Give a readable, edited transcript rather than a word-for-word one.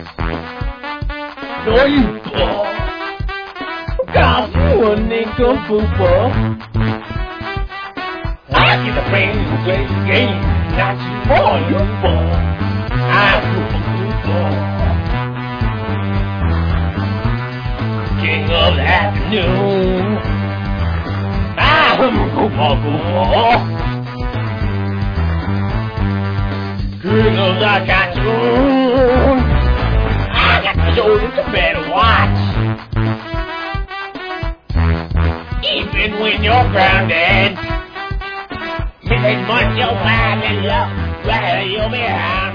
No, you ball. Cause you a nigga football. I get the brain to play the game. Not you ball, you ball. I'm football. King of the afternoon. I'm football. King of the cartoon. I got to show you to better watch. Even when you're grounded, Mrs. Much your bad and love, where you'll be around.